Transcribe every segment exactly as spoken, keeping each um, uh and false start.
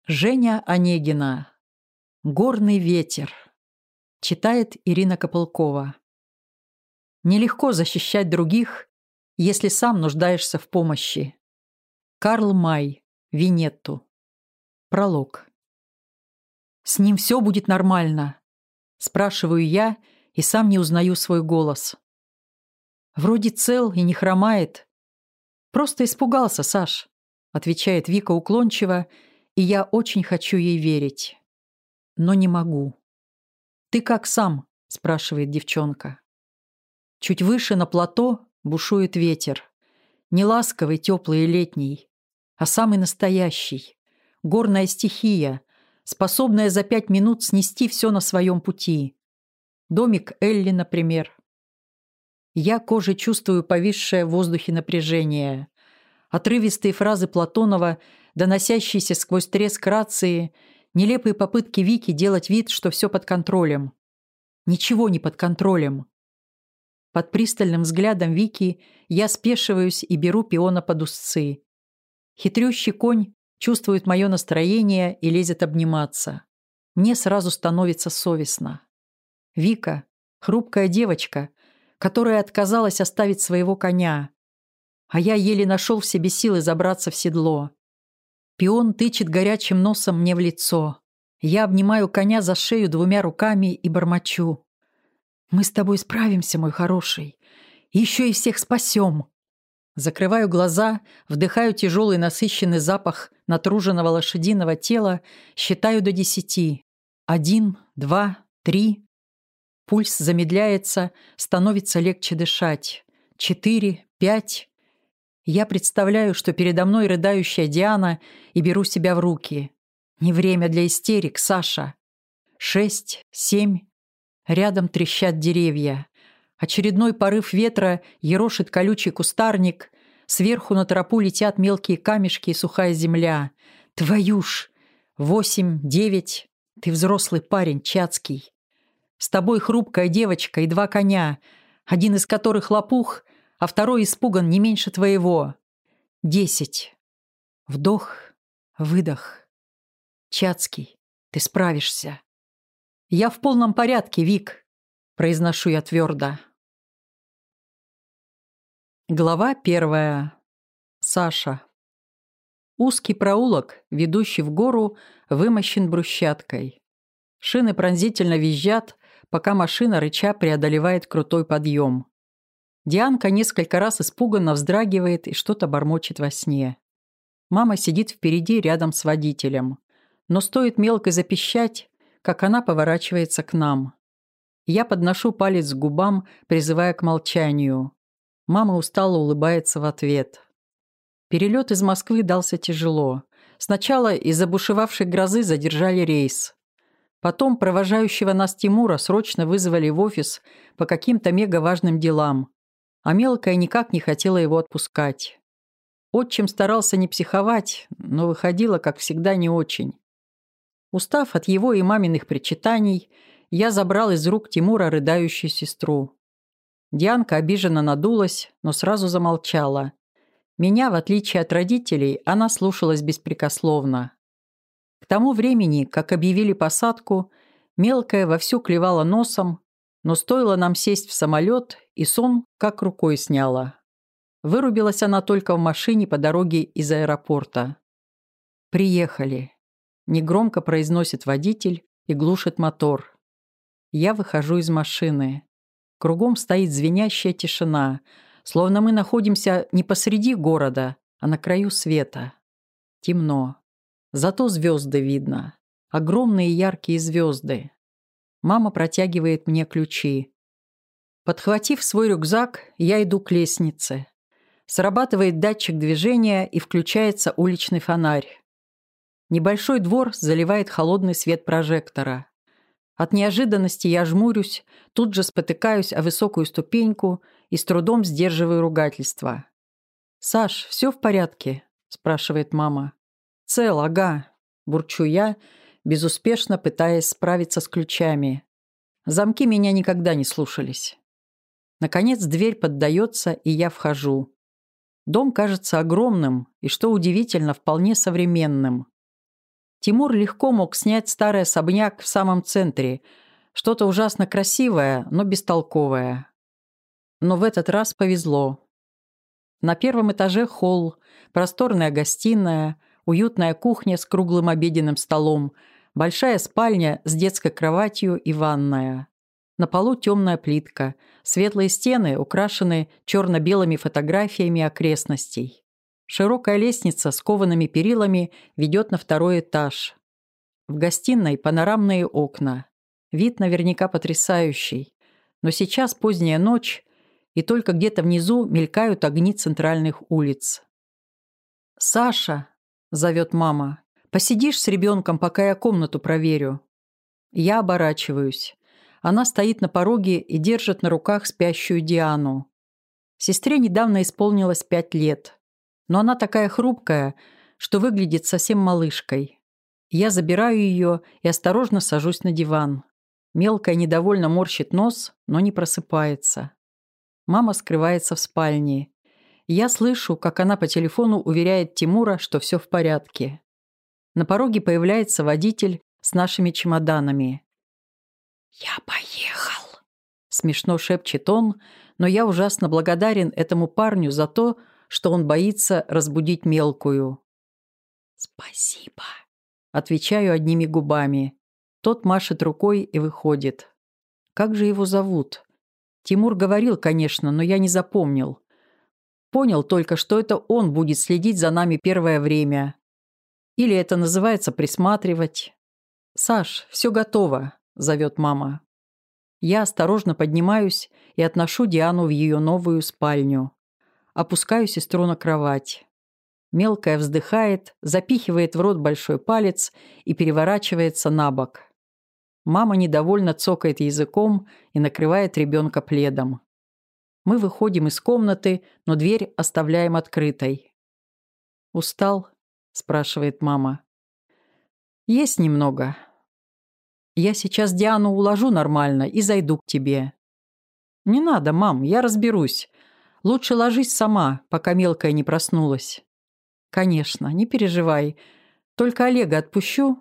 Женя Онегина. «Горный ветер». Читает Ирина Копылкова. Нелегко защищать других, если сам нуждаешься в помощи. Карл Май. Винетту. Пролог. «С ним все будет нормально?» Спрашиваю я и сам не узнаю свой голос. «Вроде цел и не хромает». «Просто испугался, Саш», — отвечает Вика уклончиво, и я очень хочу ей верить. Но не могу. «Ты как сам?» — спрашивает девчонка. Чуть выше на плато бушует ветер. Не ласковый, теплый и летний, а самый настоящий. Горная стихия, способная за пять минут снести все на своем пути. Домик Элли, например. Я кожей чувствую повисшее в воздухе напряжение. Отрывистые фразы Платонова, доносящиеся сквозь треск рации, нелепые попытки Вики делать вид, что все под контролем. Ничего не под контролем. Под пристальным взглядом Вики я спешиваюсь и беру пиона под узцы. Хитрющий конь чувствует мое настроение и лезет обниматься. Мне сразу становится совестно. Вика — хрупкая девочка, которая отказалась оставить своего коня, а я еле нашел в себе силы забраться в седло. Пион тычет горячим носом мне в лицо. Я обнимаю коня за шею двумя руками и бормочу: «Мы с тобой справимся, мой хороший. Еще и всех спасем». Закрываю глаза, вдыхаю тяжелый насыщенный запах натруженного лошадиного тела, считаю до десяти. Один, два, три. Пульс замедляется, становится легче дышать. Четыре, пять. Я представляю, что передо мной рыдающая Диана, и беру себя в руки. Не время для истерик, Саша. Шесть, семь. Рядом трещат деревья. Очередной порыв ветра ерошит колючий кустарник. Сверху на тропу летят мелкие камешки и сухая земля. Твою ж! Восемь, девять. Ты взрослый парень, Чацкий. С тобой хрупкая девочка и два коня, один из которых лопух, а второй испуган не меньше твоего. Десять. Вдох, выдох. Чацкий, ты справишься. Я в полном порядке, Вик, произношу я твердо. Глава первая. Саша. Узкий проулок, ведущий в гору, вымощен брусчаткой. Шины пронзительно визжат, пока машина рыча преодолевает крутой подъем. Дианка несколько раз испуганно вздрагивает и что-то бормочет во сне. Мама сидит впереди рядом с водителем. Но стоит мелко запищать, как она поворачивается к нам. Я подношу палец к губам, призывая к молчанию. Мама устало улыбается в ответ. Перелет из Москвы дался тяжело. Сначала из-за бушевавшей грозы задержали рейс. Потом провожающего нас Тимура срочно вызвали в офис по каким-то мегаважным делам, а мелкая никак не хотела его отпускать. Отчим старался не психовать, но выходило, как всегда, не очень. Устав от его и маминых причитаний, я забрал из рук Тимура рыдающую сестру. Дианка обиженно надулась, но сразу замолчала. Меня, в отличие от родителей, она слушалась беспрекословно. К тому времени, как объявили посадку, мелкая вовсю клевала носом, но стоило нам сесть в самолет, и сон как рукой сняло. Вырубилась она только в машине по дороге из аэропорта. «Приехали», — негромко произносит водитель и глушит мотор. Я выхожу из машины. Кругом стоит звенящая тишина, словно мы находимся не посреди города, а на краю света. Темно. Зато звезды видно. Огромные яркие звезды. Мама протягивает мне ключи. Подхватив свой рюкзак, я иду к лестнице. Срабатывает датчик движения и включается уличный фонарь. Небольшой двор заливает холодный свет прожектора. От неожиданности я жмурюсь, тут же спотыкаюсь о высокую ступеньку и с трудом сдерживаю ругательство. «Саш, все в порядке?» – спрашивает мама. «Цел, ага», – бурчу я, безуспешно пытаясь справиться с ключами. Замки меня никогда не слушались. Наконец дверь поддается, и я вхожу. Дом кажется огромным и, что удивительно, вполне современным. Тимур легко мог снять старый особняк в самом центре, что-то ужасно красивое, но бестолковое. Но в этот раз повезло. На первом этаже холл, просторная гостиная, уютная кухня с круглым обеденным столом, большая спальня с детской кроватью и ванная. На полу темная плитка, светлые стены украшены черно-белыми фотографиями окрестностей. Широкая лестница с коваными перилами ведет на второй этаж. В гостиной панорамные окна. Вид наверняка потрясающий. Но сейчас поздняя ночь, и только где-то внизу мелькают огни центральных улиц. «Саша!» – зовет мама. «Посидишь с ребенком, пока я комнату проверю?» Я оборачиваюсь. Она стоит на пороге и держит на руках спящую Диану. Сестре недавно исполнилось пять лет. Но она такая хрупкая, что выглядит совсем малышкой. Я забираю ее и осторожно сажусь на диван. Мелкая недовольно морщит нос, но не просыпается. Мама скрывается в спальне. Я слышу, как она по телефону уверяет Тимура, что все в порядке. На пороге появляется водитель с нашими чемоданами. «Я поехал», — смешно шепчет он, но я ужасно благодарен этому парню за то, что он боится разбудить мелкую. «Спасибо», — отвечаю одними губами. Тот машет рукой и выходит. Как же его зовут? Тимур говорил, конечно, но я не запомнил. Понял только, что это он будет следить за нами первое время. Или это называется присматривать. «Саш, все готово», — зовет мама. Я осторожно поднимаюсь и отношу Диану в ее новую спальню. Опускаю сестру на кровать. Мелкая вздыхает, запихивает в рот большой палец и переворачивается на бок. Мама недовольно цокает языком и накрывает ребенка пледом. Мы выходим из комнаты, но дверь оставляем открытой. «Устал?» – спрашивает мама. «Есть немного. Я сейчас Диану уложу нормально и зайду к тебе». «Не надо, мам, я разберусь. Лучше ложись сама, пока мелкая не проснулась». «Конечно, не переживай. Только Олега отпущу».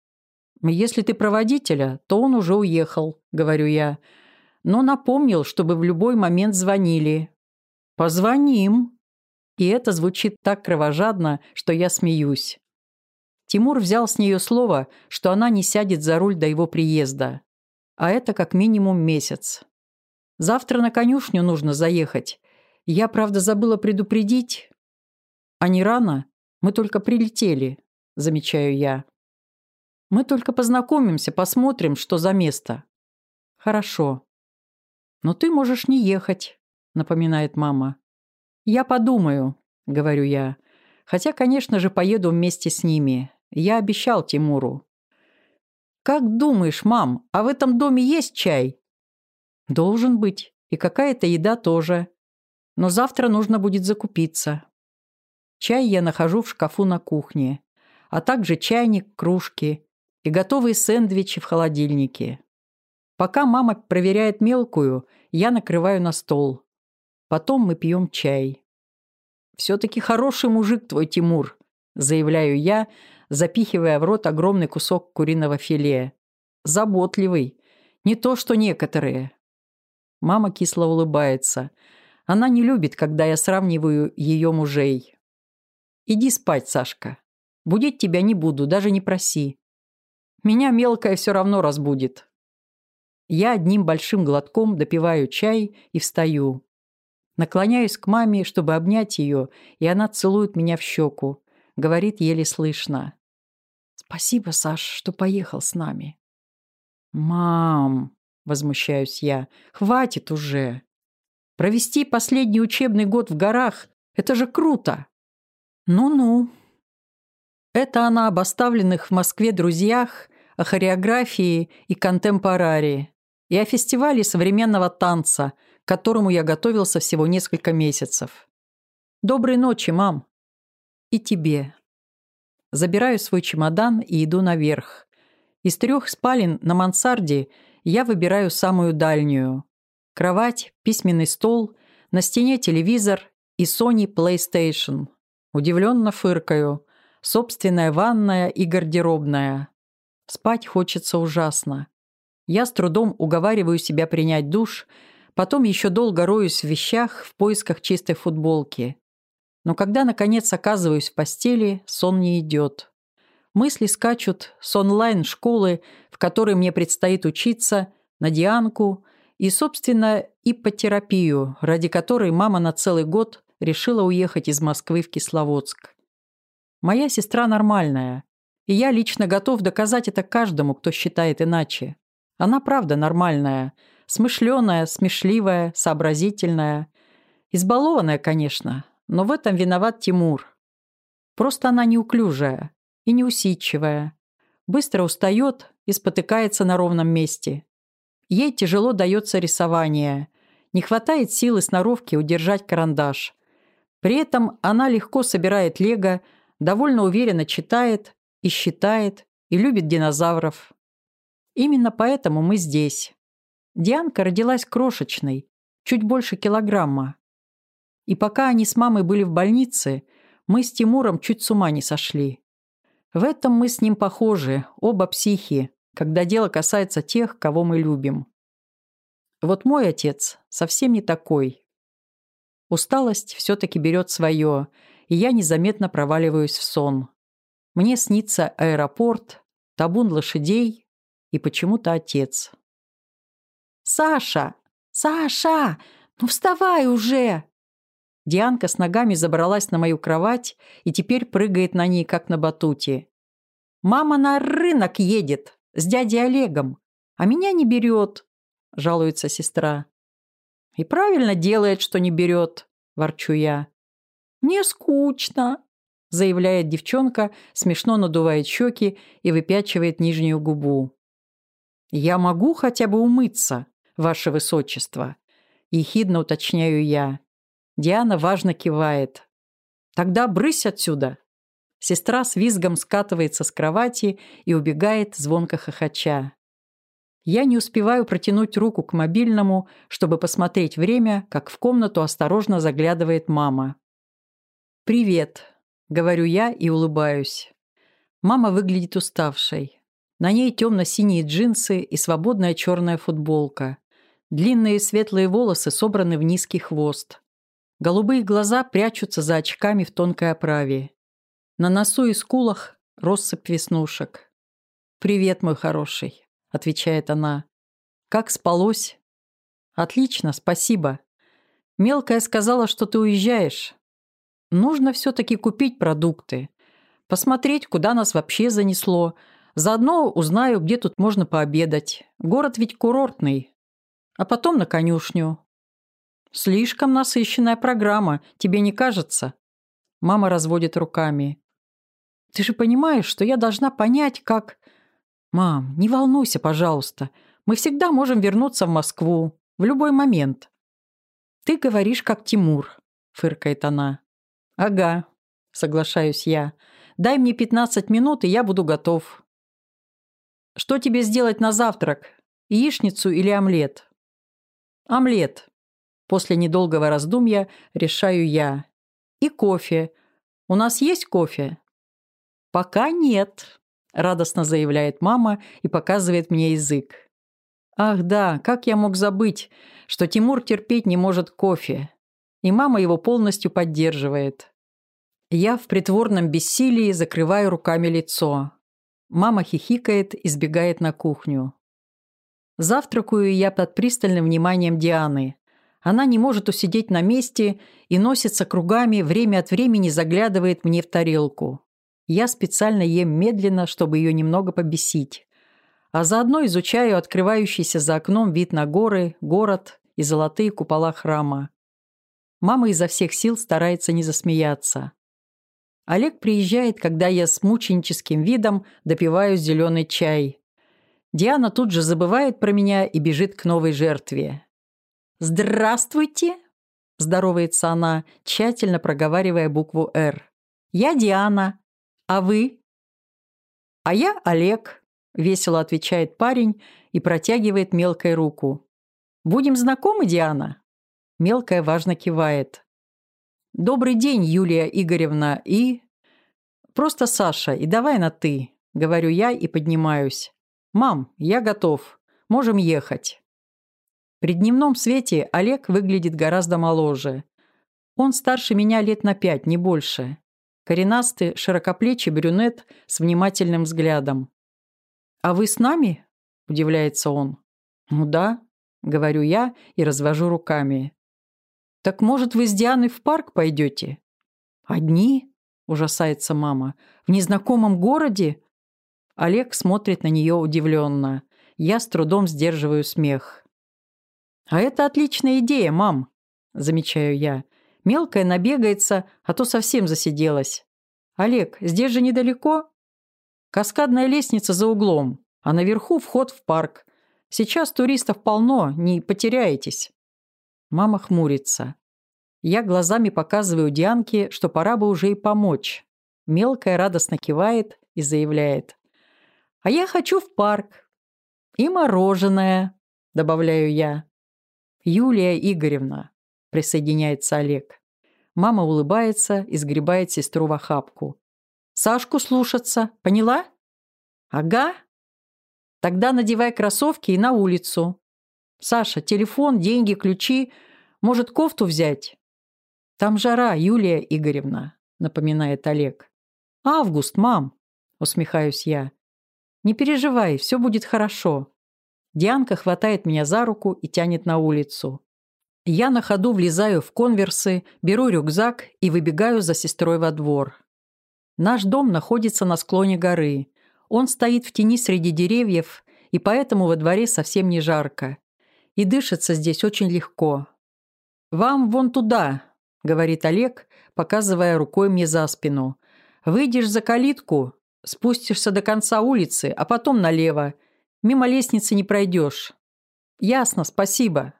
«Если ты проводителя, то он уже уехал», — говорю я. «Но напомнил, чтобы в любой момент звонили». «Позвоним». И это звучит так кровожадно, что я смеюсь. Тимур взял с нее слово, что она не сядет за руль до его приезда. А это как минимум месяц. Завтра на конюшню нужно заехать. Я, правда, забыла предупредить. «А не рано? Мы только прилетели», — замечаю я. «Мы только познакомимся, посмотрим, что за место». «Хорошо». «Но ты можешь не ехать», — напоминает мама. «Я подумаю», — говорю я. «Хотя, конечно же, поеду вместе с ними. Я обещал Тимуру». «Как думаешь, мам, а в этом доме есть чай?» «Должен быть. И какая-то еда тоже. Но завтра нужно будет закупиться». Чай я нахожу в шкафу на кухне, а также чайник, кружки и готовые сэндвичи в холодильнике. Пока мама проверяет мелкую, я накрываю на стол. Потом мы пьем чай. «Все-таки хороший мужик твой Тимур», — заявляю я, запихивая в рот огромный кусок куриного филе. «Заботливый. Не то, что некоторые». Мама кисло улыбается. Она не любит, когда я сравниваю ее мужей. «Иди спать, Сашка. Будить тебя не буду, даже не проси. Меня мелкая все равно разбудит». Я одним большим глотком допиваю чай и встаю. Наклоняюсь к маме, чтобы обнять ее, и она целует меня в щеку. Говорит еле слышно. «Спасибо, Саш, что поехал с нами». «Мам», — возмущаюсь я, — «хватит уже. Провести последний учебный год в горах — это же круто». «Ну-ну». Это она об оставленных в Москве друзьях, о хореографии и контемпорари, и о фестивале современного танца, к которому я готовился всего несколько месяцев. «Доброй ночи, мам». «И тебе». Забираю свой чемодан и иду наверх. Из трех спален на мансарде я выбираю самую дальнюю. Кровать, письменный стол, на стене телевизор и Sony PlayStation. Удивленно фыркаю. собственная ванная и гардеробная. Спать хочется ужасно. Я с трудом уговариваю себя принять душ, потом еще долго роюсь в вещах в поисках чистой футболки. Но когда, наконец, оказываюсь в постели, сон не идет. Мысли скачут с онлайн-школы, в которой мне предстоит учиться, на Дианку и, собственно, иппотерапию, ради которой мама на целый год решила уехать из Москвы в Кисловодск. Моя сестра нормальная, и я лично готов доказать это каждому, кто считает иначе. Она правда нормальная, смышленая, смешливая, сообразительная. Избалованная, конечно, но в этом виноват Тимур. Просто она неуклюжая и неусидчивая, быстро устает и спотыкается на ровном месте. Ей тяжело дается рисование, не хватает сил и сноровки удержать карандаш. При этом она легко собирает лего, довольно уверенно читает и считает, и любит динозавров. Именно поэтому мы здесь. Дианка родилась крошечной, чуть больше килограмма. И пока они с мамой были в больнице, мы с Тимуром чуть с ума не сошли. В этом мы с ним похожи, оба психи, когда дело касается тех, кого мы любим. Вот мой отец совсем не такой. Усталость все-таки берет свое, и я незаметно проваливаюсь в сон. Мне снится аэропорт, табун лошадей и почему-то отец. «Саша! Саша! Ну вставай уже!» Дианка с ногами забралась на мою кровать и теперь прыгает на ней, как на батуте. «Мама на рынок едет с дядей Олегом, а меня не берет», – жалуется сестра. «И правильно делает, что не берет», – ворчу я. «Мне скучно», – заявляет девчонка, смешно надувает щеки и выпячивает нижнюю губу. «Я могу хотя бы умыться, ваше высочество», – ехидно уточняю я. Диана важно кивает. «Тогда брысь отсюда!» Сестра с визгом скатывается с кровати и убегает, звонко хохоча. Я не успеваю протянуть руку к мобильному, чтобы посмотреть время, как в комнату осторожно заглядывает мама. «Привет», — говорю я и улыбаюсь. Мама выглядит уставшей. На ней темно-синие джинсы и свободная черная футболка. Длинные светлые волосы собраны в низкий хвост. Голубые глаза прячутся за очками в тонкой оправе. На носу и скулах россыпь веснушек. «Привет, мой хороший», — отвечает она. «Как спалось?» «Отлично, спасибо. Мелкая сказала, что ты уезжаешь. Нужно все-таки купить продукты, посмотреть, куда нас вообще занесло. Заодно узнаю, где тут можно пообедать. Город ведь курортный. А потом на конюшню». «Слишком насыщенная программа, тебе не кажется?» Мама разводит руками. «Ты же понимаешь, что я должна понять, как...» «Мам, не волнуйся, пожалуйста. Мы всегда можем вернуться в Москву. В любой момент». «Ты говоришь, как Тимур», — фыркает она. «Ага», — соглашаюсь я. «Дай мне пятнадцать минут, и я буду готов». «Что тебе сделать на завтрак? Яичницу или омлет?» «Омлет». После недолгого раздумья решаю я. «И кофе. У нас есть кофе?» «Пока нет», — радостно заявляет мама и показывает мне язык. «Ах да, как я мог забыть, что Тимур терпеть не может кофе». И мама его полностью поддерживает. Я в притворном бессилии закрываю руками лицо. Мама хихикает и сбегает на кухню. Завтракаю я под пристальным вниманием Дианы. Она не может усидеть на месте и носится кругами, время от времени заглядывает мне в тарелку. Я специально ем медленно, чтобы ее немного побесить. А заодно изучаю открывающийся за окном вид на горы, город и золотые купола храма. Мама изо всех сил старается не засмеяться. Олег приезжает, когда я с мученическим видом допиваю зеленый чай. Диана тут же забывает про меня и бежит к новой жертве. «Здравствуйте!» – здоровается она, тщательно проговаривая букву «Р». «Я Диана. А вы?» «А я Олег», – весело отвечает парень и протягивает мелкой руку. «Будем знакомы, Диана?» Мелкая важно кивает. «Добрый день, Юлия Игоревна, и...» просто Саша, и давай на «ты», — говорю я и поднимаюсь. «Мам, я готов. Можем ехать». При дневном свете Олег выглядит гораздо моложе. Он старше меня лет на пять, не больше. Коренастый, широкоплечий брюнет с внимательным взглядом. «А вы с нами?» – удивляется он. «Ну да», – говорю я и развожу руками. «Так, может, вы с Дианой в парк пойдете?» «Одни?» – ужасается мама. «В незнакомом городе?» Олег смотрит на нее удивленно. Я с трудом сдерживаю смех. «А это отличная идея, мам», – замечаю я. «Мелкая набегается, а то совсем засиделась. Олег, здесь же недалеко?» «Каскадная лестница за углом, а наверху вход в парк. Сейчас туристов полно, не потеряетесь». Мама хмурится. Я глазами показываю Дианке, что пора бы уже и помочь. Мелкая радостно кивает и заявляет. «А я хочу в парк. И мороженое», – добавляю я. «Юлия Игоревна», – присоединяется Олег. Мама улыбается и сгребает сестру в охапку. «Сашку слушаться, поняла?» «Ага». «Тогда надевай кроссовки и на улицу. Саша, телефон, деньги, ключи. Может, кофту взять?» «Там жара, Юлия Игоревна», – напоминает Олег. «Август, мам», – усмехаюсь я. «Не переживай, все будет хорошо». Дианка хватает меня за руку и тянет на улицу. Я на ходу влезаю в конверсы, беру рюкзак и выбегаю за сестрой во двор. Наш дом находится на склоне горы. Он стоит в тени среди деревьев, и поэтому во дворе совсем не жарко. И дышится здесь очень легко. «Вам вон туда», — говорит Олег, показывая рукой мне за спину. «Выйдешь за калитку, спустишься до конца улицы, а потом налево. Мимо лестницы не пройдешь». «Ясно, спасибо».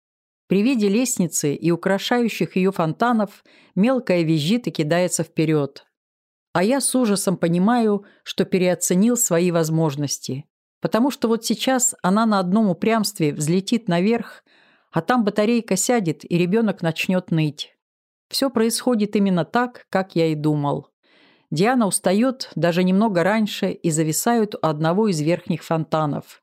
При виде лестницы и украшающих ее фонтанов мелкая визжит и кидается вперед. А я с ужасом понимаю, что переоценил свои возможности. Потому что вот сейчас она на одном упрямстве взлетит наверх, а там батарейка сядет, и ребенок начнет ныть. Все происходит именно так, как я и думал. Диана устает даже немного раньше и зависает у одного из верхних фонтанов.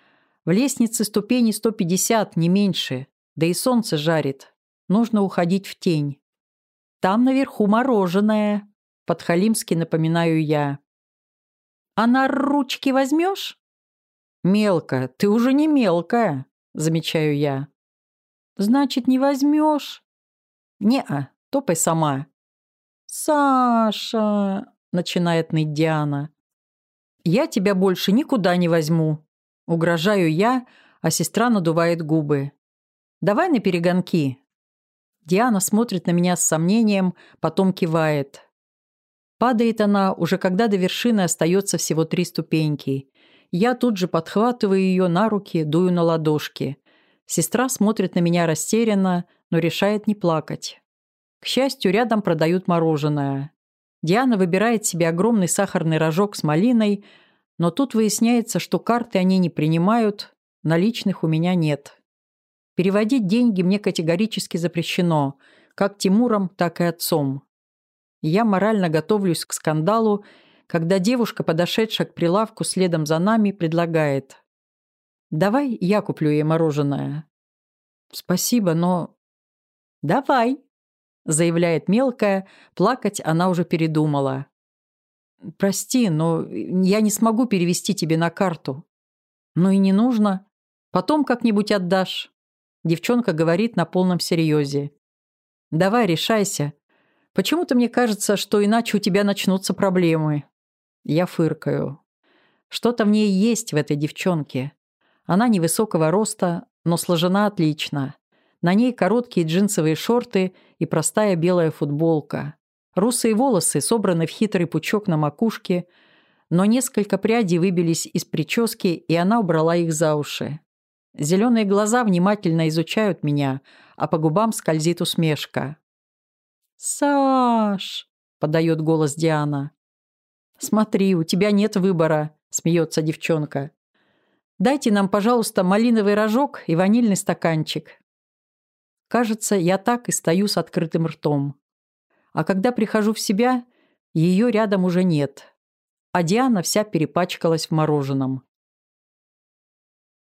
В лестнице ступеней сто пятьдесят, не меньше, да и солнце жарит. Нужно уходить в тень. «Там наверху мороженое», — подхалимски напоминаю я. «А на ручки возьмешь?» «Мелкая, ты уже не мелкая», — замечаю я. «Значит, не возьмешь?» «Не-а, топай сама». «Саша», — начинает ныть Диана. «Я тебя больше никуда не возьму», — угрожаю я, а сестра надувает губы. «Давай на перегонки». Диана смотрит на меня с сомнением, потом кивает. Падает она, уже когда до вершины остается всего три ступеньки. Я тут же подхватываю ее на руки, дую на ладошки. Сестра смотрит на меня растерянно, но решает не плакать. К счастью, рядом продают мороженое. Диана выбирает себе огромный сахарный рожок с малиной, но тут выясняется, что карты они не принимают, наличных у меня нет. Переводить деньги мне категорически запрещено, как Тимуром, так и отцом. Я морально готовлюсь к скандалу, когда девушка, подошедшая к прилавку следом за нами, предлагает. «Давай я куплю ей мороженое». «Спасибо, но...» «Давай», — заявляет мелкая, плакать она уже передумала. «Прости, но я не смогу перевести тебе на карту». «Ну и не нужно. Потом как-нибудь отдашь». Девчонка говорит на полном серьезе. «Давай, решайся. Почему-то мне кажется, что иначе у тебя начнутся проблемы». Я фыркаю. Что-то в ней есть, в этой девчонке. Она невысокого роста, но сложена отлично. На ней короткие джинсовые шорты и простая белая футболка. Русые волосы собраны в хитрый пучок на макушке, но несколько прядей выбились из прически, и она убрала их за уши. Зеленые глаза внимательно изучают меня, а по губам скользит усмешка. «Саш!» – подает голос Диана. «Смотри, у тебя нет выбора», – смеется девчонка. «Дайте нам, пожалуйста, малиновый рожок и ванильный стаканчик». Кажется, я так и стою с открытым ртом. А когда прихожу в себя, Ее рядом уже нет, а Диана вся перепачкалась в мороженом.